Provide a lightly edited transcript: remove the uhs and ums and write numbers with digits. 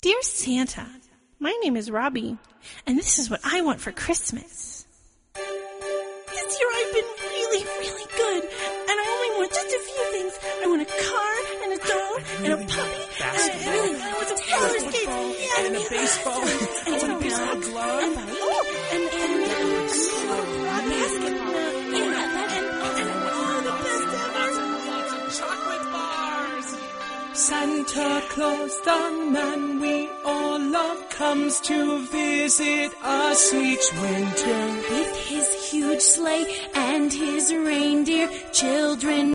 Dear Santa, my name is Robbie, and this is what I want for Christmas. This year I've been really, really good, and I only want just a few things. I want a car, and a dog, and a puppy, and I want some roller skates, and a baseball, and a baseball glove, and a basketball, and all the best ever. Lots of chocolate bars. Santa Claus, the man we all love, comes to visit us each winter. With his huge sleigh and his reindeer, children